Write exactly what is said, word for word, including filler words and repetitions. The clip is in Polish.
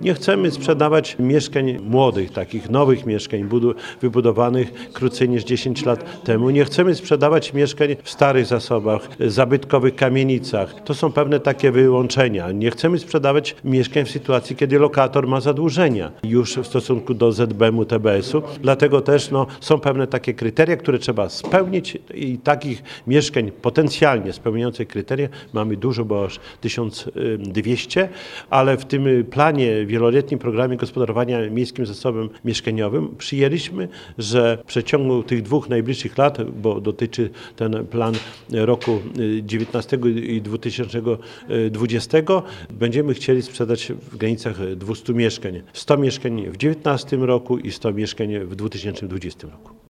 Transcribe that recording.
Nie chcemy sprzedawać mieszkań młodych, takich nowych mieszkań budu- wybudowanych krócej niż dziesięć lat temu. Nie chcemy sprzedawać mieszkań w starych zasobach, zabytkowych kamienicach. To są pewne takie wyłączenia. Nie chcemy sprzedawać mieszkań w sytuacji, kiedy lokator ma zadłużenia już w stosunku do Z B M u, T B S u. Dlatego też no, są pewne takie kryteria, które trzeba spełnić i takich mieszkań potencjalnie spełniających kryteria mamy dużo, bo aż tysiąc dwieście, ale w tym planie, wieloletnim programie gospodarowania miejskim zasobem mieszkaniowym przyjęliśmy, że w przeciągu tych dwóch najbliższych lat, bo dotyczy ten plan roku dziewiętnastego i dwa tysiące dwudziestego, będziemy chcieli sprzedać w granicach dwustu mieszkań. sto mieszkań w dziewiętnastym roku i sto mieszkań w dwa tysiące dwudziestym roku.